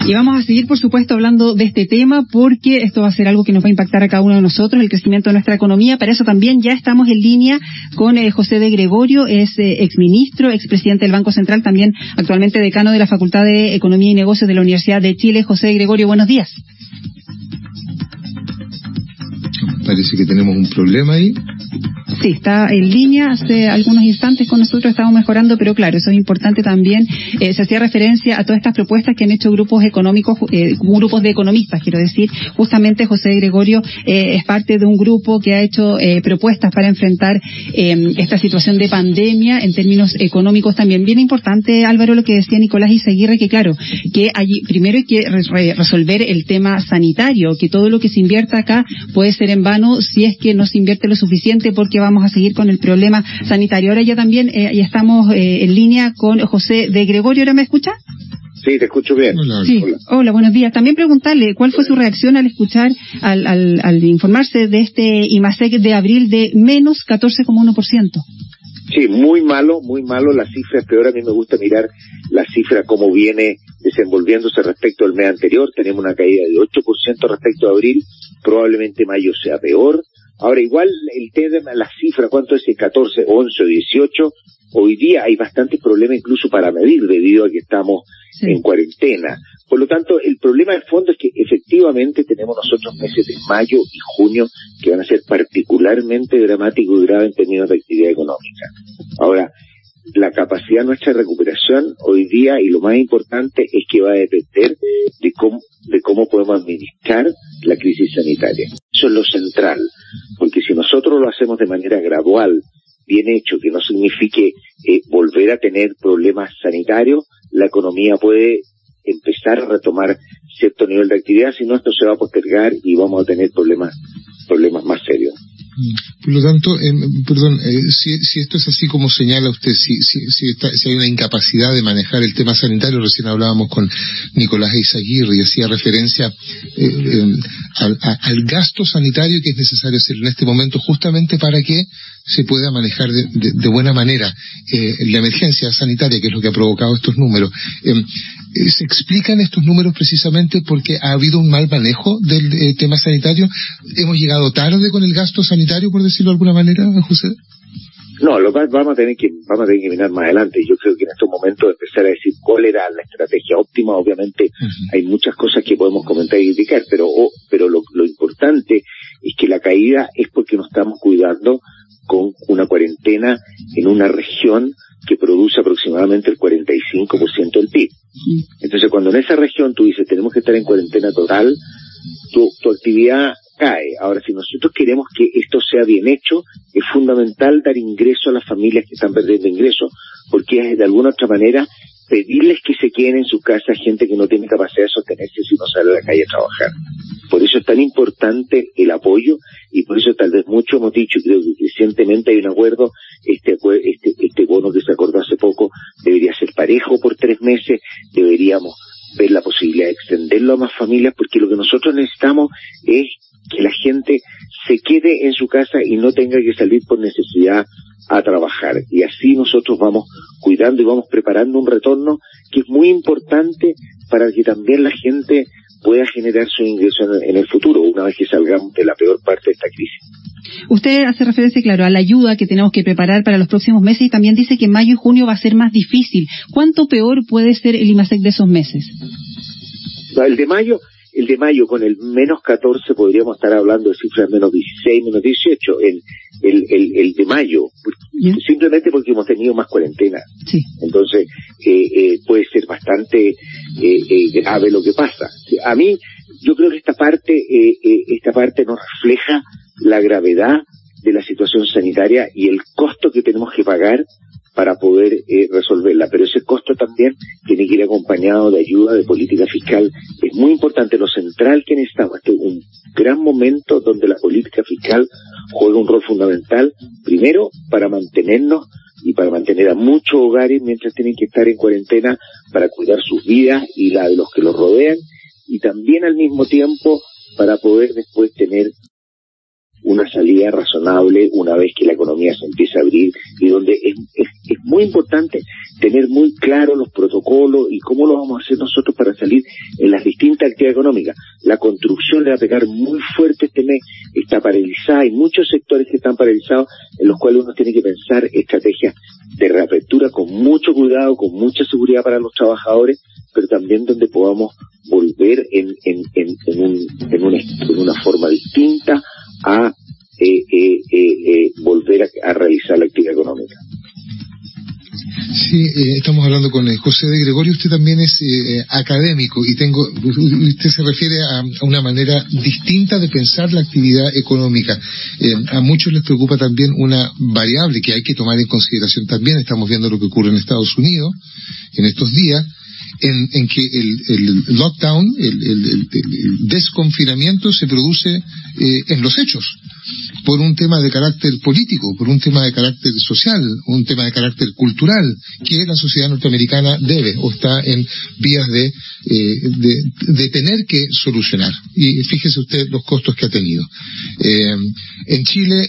Y vamos a seguir, por supuesto, hablando de este tema porque esto va a ser algo que nos va a impactar a cada uno de nosotros, el crecimiento de nuestra economía. Para eso también ya estamos en línea con José de Gregorio, es exministro, expresidente del Banco Central, también actualmente decano de la Facultad de Economía y Negocios de la Universidad de Chile. José de Gregorio, buenos días. Parece que tenemos un problema ahí. Sí, está en línea hace algunos instantes con nosotros, estamos mejorando, pero claro, eso es importante también. Se hacía referencia a todas estas propuestas que han hecho grupos económicos, grupos de economistas, quiero decir. Justamente José Gregorio es parte de un grupo que ha hecho propuestas para enfrentar esta situación de pandemia en términos económicos también. Bien importante, Álvaro, lo que decía Nicolás Izaguirre, que claro, que primero hay que resolver el tema sanitario, que todo lo que se invierta acá puede ser en vano si es que no se invierte lo suficiente, porque vamos a seguir con el problema sanitario. Ahora ya también ya estamos en línea con José de Gregorio. ¿Ahora me escucha? Sí, te escucho bien. Sí. Hola, buenos días. También preguntarle cuál fue su reacción al escuchar, al informarse de este IMASEC de abril de menos 14,1%. Sí, muy malo, la cifra es peor. A mí me gusta mirar la cifra como viene desenvolviéndose respecto al mes anterior. Tenemos una caída de 8% respecto a abril, probablemente mayo sea peor. Ahora, igual el tema, la cifra, ¿cuánto es? 14, 11 o 18. Hoy día hay bastantes problemas incluso para medir debido a que estamos en cuarentena. Por lo tanto, el problema de fondo es que efectivamente tenemos nosotros meses de mayo y junio que van a ser particularmente dramáticos y graves en términos de actividad económica. Ahora, la capacidad nuestra de recuperación hoy día, y lo más importante, es que va a depender de cómo podemos administrar la crisis sanitaria. Eso es lo central, porque si nosotros lo hacemos de manera gradual, bien hecho, que no signifique volver a tener problemas sanitarios, la economía puede empezar a retomar cierto nivel de actividad, si no esto se va a postergar y vamos a tener problemas más serios. Por lo tanto, si esto es así como señala usted, si hay una incapacidad de manejar el tema sanitario, recién hablábamos con Nicolás Izaguirre y hacía referencia al gasto sanitario que es necesario hacer en este momento justamente para que se pueda manejar de buena manera la emergencia sanitaria, que es lo que ha provocado estos números. ¿Se explican estos números precisamente porque ha habido un mal manejo del tema sanitario? ¿Hemos llegado tarde con el gasto sanitario, por decirlo de alguna manera, José? No, vamos a tener que mirar más adelante. Yo creo que en estos momentos empezar a decir cuál era la estrategia óptima, obviamente hay muchas cosas que podemos comentar y criticar, pero lo importante es que la caída es porque nos estamos cuidando con una cuarentena en una región que produce aproximadamente el 45% del PIB. Entonces, cuando en esa región tú dices tenemos que estar en cuarentena total, tu actividad cae. Ahora, si nosotros queremos que esto sea bien hecho, es fundamental dar ingreso a las familias que están perdiendo ingresos, porque es de alguna otra manera pedirles que se queden en su casa gente que no tiene capacidad de sostenerse si no sale a la calle a trabajar. Por eso es tan importante el apoyo y por eso tal vez mucho hemos dicho, creo que recientemente hay un acuerdo, este bono que se acordó hace poco debería ser parejo por 3 meses, deberíamos ver la posibilidad de extenderlo a más familias, porque lo que nosotros necesitamos es que la gente se quede en su casa y no tenga que salir por necesidad a trabajar. Y así nosotros vamos cuidando y vamos preparando un retorno que es muy importante para que también la gente pueda generar su ingreso en el futuro, una vez que salgamos de la peor parte de esta crisis. Usted hace referencia, claro, a la ayuda que tenemos que preparar para los próximos meses y también dice que mayo y junio va a ser más difícil. ¿Cuánto peor puede ser el IMASEC de esos meses? El de mayo con el menos 14 podríamos estar hablando de cifras menos 16, menos 18, el de mayo, simplemente porque hemos tenido más cuarentena. Sí. Entonces, puede ser bastante grave lo que pasa. A mí, yo creo que esta parte nos refleja la gravedad de la situación sanitaria y el costo que tenemos que pagar para poder resolverla, pero ese costo también tiene que ir acompañado de ayuda, de política fiscal. Es muy importante, lo central que necesitamos. Este es un gran momento donde la política fiscal juega un rol fundamental, primero para mantenernos y para mantener a muchos hogares mientras tienen que estar en cuarentena, para cuidar sus vidas y la de los que los rodean, y también al mismo tiempo para poder después tener una salida razonable una vez que la economía se empiece a abrir, y donde es muy importante tener muy claro los protocolos y cómo lo vamos a hacer nosotros para salir en las distintas actividades económicas. La construcción le va a pegar muy fuerte este mes, está paralizada, hay muchos sectores que están paralizados, en los cuales uno tiene que pensar estrategias de reapertura con mucho cuidado, con mucha seguridad para los trabajadores, pero también donde podamos volver en una forma distinta a volver a realizar la actividad económica. Sí, estamos hablando con José de Gregorio. Usted también es académico y usted se refiere a una manera distinta de pensar la actividad económica. A muchos les preocupa también una variable que hay que tomar en consideración también. Estamos viendo lo que ocurre en Estados Unidos en estos días, en que el lockdown, el desconfinamiento se produce en los hechos, por un tema de carácter político, por un tema de carácter social, un tema de carácter cultural, que la sociedad norteamericana debe o está en vías de tener que solucionar. Y fíjese usted los costos que ha tenido. En Chile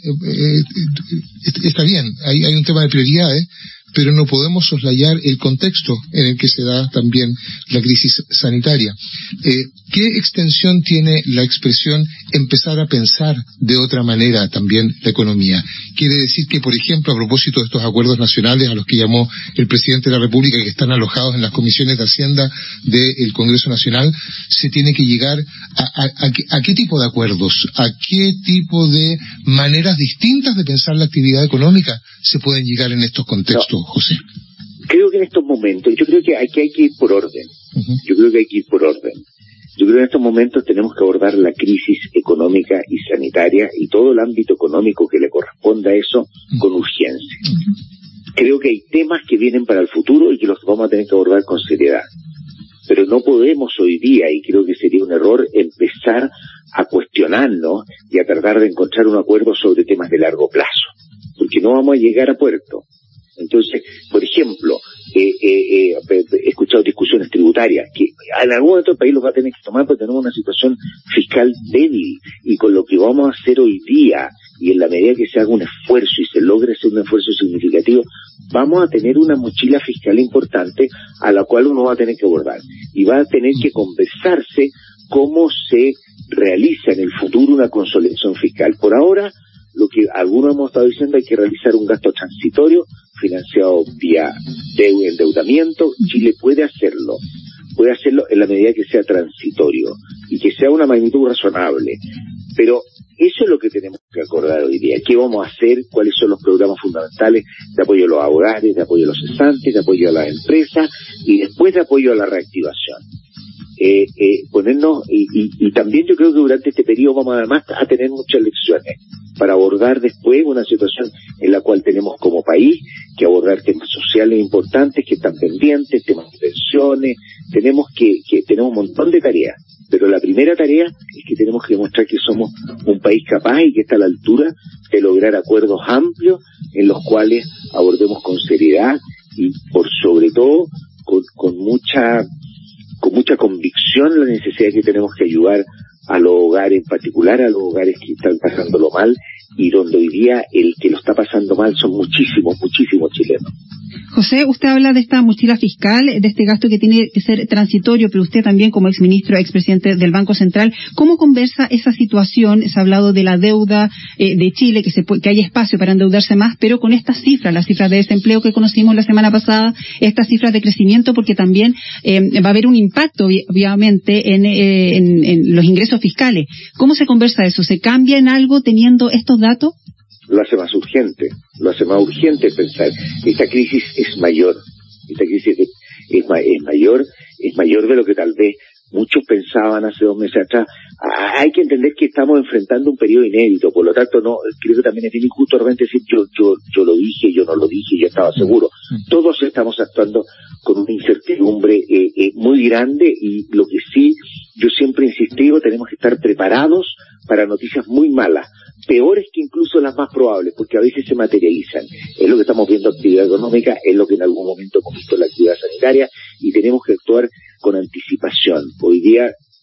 está bien, hay un tema de prioridades, pero no podemos soslayar el contexto en el que se da también la crisis sanitaria. ¿Qué extensión tiene la expresión empezar a pensar de otra manera también la economía? Quiere decir que, por ejemplo, a propósito de estos acuerdos nacionales a los que llamó el presidente de la República, que están alojados en las comisiones de Hacienda del Congreso Nacional, se tiene que llegar a qué tipo de acuerdos, a qué tipo de maneras distintas de pensar la actividad económica se pueden llegar en estos contextos, José. Creo que en estos momentos, yo creo que aquí hay que ir por orden. Yo creo que en estos momentos tenemos que abordar la crisis económica y sanitaria y todo el ámbito económico que le corresponda a eso con urgencia. Creo que hay temas que vienen para el futuro y que los vamos a tener que abordar con seriedad. Pero no podemos hoy día, y creo que sería un error, empezar a cuestionarnos y a tratar de encontrar un acuerdo sobre temas de largo plazo, porque no vamos a llegar a puerto. Entonces, por ejemplo, he escuchado discusiones tributarias que en algún momento el país los va a tener que tomar porque tenemos una situación fiscal débil, y con lo que vamos a hacer hoy día, y en la medida que se haga un esfuerzo y se logre hacer un esfuerzo significativo, vamos a tener una mochila fiscal importante a la cual uno va a tener que abordar, y va a tener que conversarse cómo se realiza en el futuro una consolidación fiscal. Por ahora, lo que algunos hemos estado diciendo, hay que realizar un gasto transitorio financiado vía endeudamiento. Chile puede hacerlo en la medida que sea transitorio y que sea una magnitud razonable, pero eso es lo que tenemos que acordar hoy día. ¿Qué vamos a hacer? ¿Cuáles son los programas fundamentales de apoyo a los hogares, de apoyo a los cesantes, de apoyo a las empresas y después de apoyo a la reactivación? Y también yo creo que durante este periodo vamos además a tener muchas lecciones para abordar después una situación en la cual tenemos como país que abordar temas sociales importantes que están pendientes, temas de pensiones, tenemos un montón de tareas, pero la primera tarea es que tenemos que demostrar que somos un país capaz y que está a la altura de lograr acuerdos amplios en los cuales abordemos con seriedad y por sobre todo con mucha convicción la necesidad que tenemos que ayudar a los hogares, en particular a los hogares que están pasándolo mal, y donde hoy día el que lo está pasando mal son muchísimos chilenos. José, usted habla de esta mochila fiscal, de este gasto que tiene que ser transitorio, pero usted también como exministro, expresidente del Banco Central, ¿cómo conversa esa situación? Se ha hablado de la deuda de Chile, que hay espacio para endeudarse más, pero con estas cifras, las cifras de desempleo que conocimos la semana pasada, estas cifras de crecimiento, porque también va a haber un impacto, obviamente, en los ingresos fiscales. ¿Cómo se conversa eso? ¿Se cambia en algo teniendo estos datos? Lo hace más urgente pensar. Esta crisis es mayor, es mayor de lo que tal vez muchos pensaban hace 2 meses atrás. Hay que entender que estamos enfrentando un periodo inédito, por lo tanto no creo que también es bien injusto realmente decir yo lo dije, yo no lo dije, yo estaba seguro. Todos estamos actuando con una incertidumbre muy grande, y lo que sí yo siempre he insistido, tenemos que estar preparados para noticias muy malas, peores que incluso las más probables, porque a veces se materializan. Es lo que estamos viendo en actividad económica, es lo que en algún momento hemos visto en la actividad sanitaria, y tenemos que actuar con anticipación. Hoy día no solo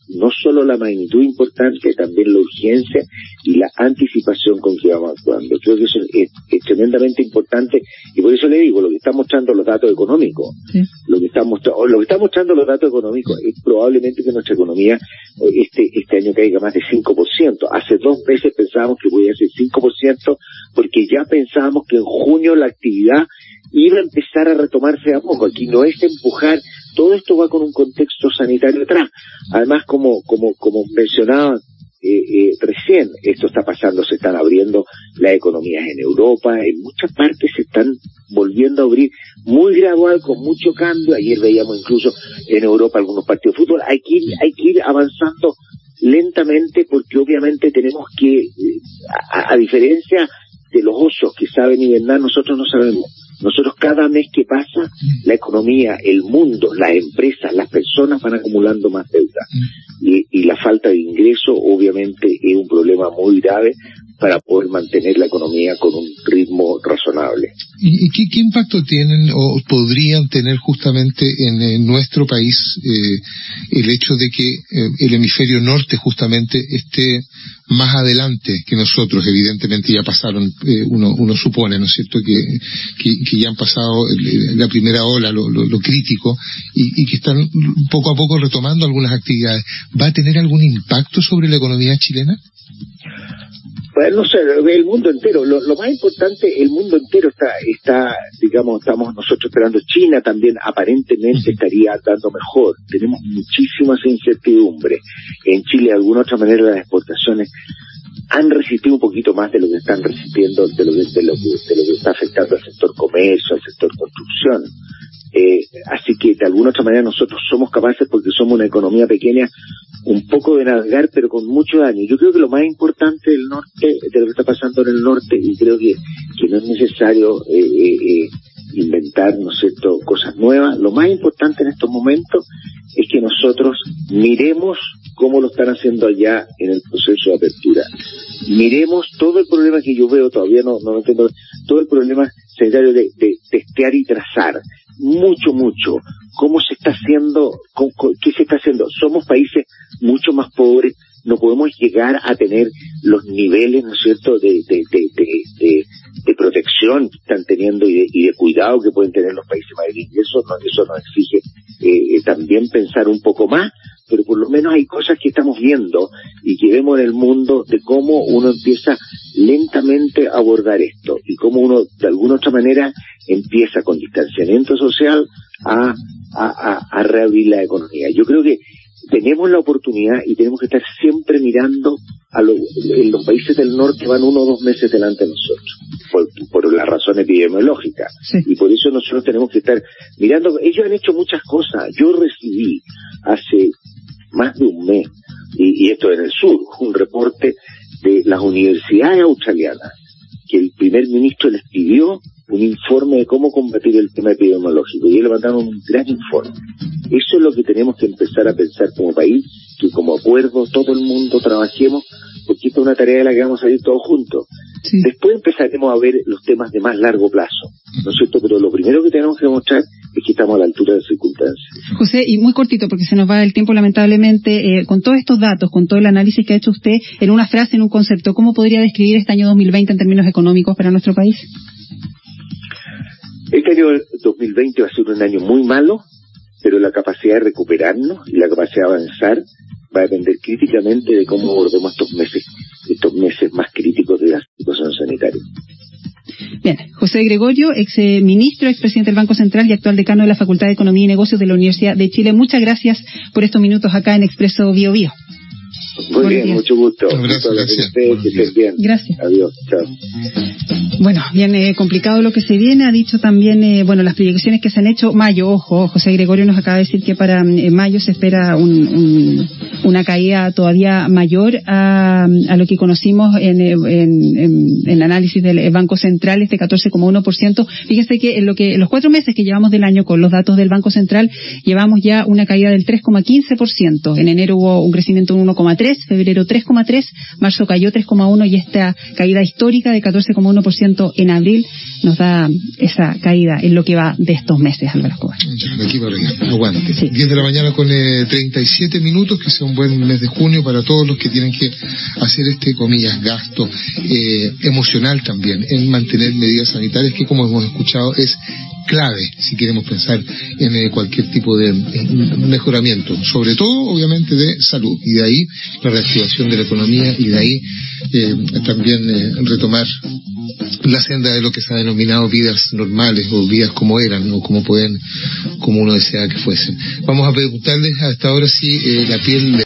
solo la magnitud importante, también la urgencia y la anticipación con que vamos actuando. Creo que eso es tremendamente importante, y por eso le digo, lo que están mostrando los datos económicos, sí. lo que están mostrando los datos económicos es probablemente que nuestra economía este año caiga más de 5%. Hace 2 meses pensábamos que podía ser 5%, porque ya pensábamos que en junio la actividad iba a empezar a retomarse a poco. Aquí no es empujar, todo esto va con un contexto sanitario atrás. Además, como mencionaba recién, esto está pasando, se están abriendo las economías en Europa, en muchas partes se están volviendo a abrir muy gradual, con mucho cambio. Ayer veíamos incluso en Europa algunos partidos de fútbol. Hay que ir avanzando lentamente, porque obviamente tenemos que, a diferencia de los osos que saben hibernar, nosotros no sabemos. Nosotros cada mes que pasa, la economía, el mundo, las empresas, las personas van acumulando más deuda. Y la falta de ingreso obviamente es un problema muy grave para poder mantener la economía con un ritmo razonable. ¿Y qué impacto tienen o podrían tener justamente en nuestro país el hecho de que el hemisferio norte justamente esté más adelante que nosotros? Evidentemente ya pasaron, uno supone, ¿no es cierto?, que ya han pasado la primera ola, lo crítico, y que están poco a poco retomando algunas actividades. ¿Va a tener algún impacto sobre la economía chilena? Pues no sé, el mundo entero, lo más importante, el mundo entero está, digamos, estamos nosotros esperando. China también aparentemente estaría dando mejor. Tenemos muchísimas incertidumbres. En Chile, de alguna otra manera, las exportaciones han resistido un poquito más de lo que están resistiendo, de lo que está afectando al sector comercio, al sector construcción. Así que de alguna otra manera nosotros somos capaces, porque somos una economía pequeña, un poco de navegar, pero con mucho daño. Yo creo que lo más importante del norte, de lo que está pasando en el norte, y creo que no es necesario inventar, ¿no es cierto?, cosas nuevas. Lo más importante en estos momentos es que nosotros miremos cómo lo están haciendo allá en el proceso de apertura. Miremos todo el problema que yo veo, todavía no entiendo, todo el problema sanitario de testear y trazar. Mucho. ¿Cómo se está haciendo? ¿Qué se está haciendo? Somos países mucho más pobres, no podemos llegar a tener los niveles, ¿no es cierto?, de protección que están teniendo y de cuidado que pueden tener los países más ricos. Eso nos exige también pensar un poco más, pero por lo menos hay cosas que estamos viendo y que vemos en el mundo de cómo uno empieza lentamente a abordar esto, y cómo uno de alguna otra manera empieza con distanciamiento social a reabrir la economía. Yo creo que tenemos la oportunidad y tenemos que estar siempre mirando en los países del norte van 1 o 2 meses delante de nosotros, por la razón epidemiológica. Sí. Y por eso nosotros tenemos que estar mirando. Ellos han hecho muchas cosas. Yo recibí hace más de un mes, y esto en el sur, un reporte de las universidades australianas, que el primer ministro les pidió un informe de cómo combatir el tema epidemiológico, y ellos le mandaron un gran informe. Eso es lo que tenemos que empezar a pensar como país, que como acuerdo todo el mundo trabajemos, porque esta es una tarea de la que vamos a ir todos juntos. Sí. Después empezaremos a ver los temas de más largo plazo, ¿no es cierto? Pero lo primero que tenemos que demostrar es que estamos a la altura de las circunstancias. José, y muy cortito, porque se nos va el tiempo lamentablemente, con todos estos datos, con todo el análisis que ha hecho usted, en una frase, en un concepto, ¿cómo podría describir este año 2020 en términos económicos para nuestro país? Este año 2020 va a ser un año muy malo, pero la capacidad de recuperarnos y la capacidad de avanzar va a depender críticamente de cómo abordemos estos meses más críticos de la situación sanitaria. Bien, José Gregorio, ex ministro, ex presidente del Banco Central y actual decano de la Facultad de Economía y Negocios de la Universidad de Chile. Muchas gracias por estos minutos acá en Expreso Bio Bio. Muy bien, mucho gusto. Gracias. Que estén bien. Gracias. Adiós, chao. Bueno, bien complicado lo que se viene. Ha dicho también, las proyecciones que se han hecho. Mayo, ojo, José Gregorio nos acaba de decir que para mayo se espera una caída todavía mayor a lo que conocimos en el análisis del Banco Central, este 14,1%. Fíjense que en los 4 meses que llevamos del año con los datos del Banco Central, llevamos ya una caída del 3,15%. En enero hubo un crecimiento de 1,3%, febrero 3,3%, marzo cayó 3,1%, y esta caída histórica de 14,1% en abril nos da esa caída en lo que va de estos meses, Álvaro Escobar. De aquí para allá, aguante. Sí. 10 de la mañana con 37 minutos, que se un buen mes de junio para todos los que tienen que hacer comillas, gasto emocional también en mantener medidas sanitarias que, como hemos escuchado, es clave si queremos pensar en cualquier tipo de mejoramiento, sobre todo obviamente de salud, y de ahí la reactivación de la economía, y de ahí también retomar la senda de lo que se ha denominado vidas normales, o vidas como eran, o como uno desea que fuesen. Vamos a preguntarles a esta hora si la piel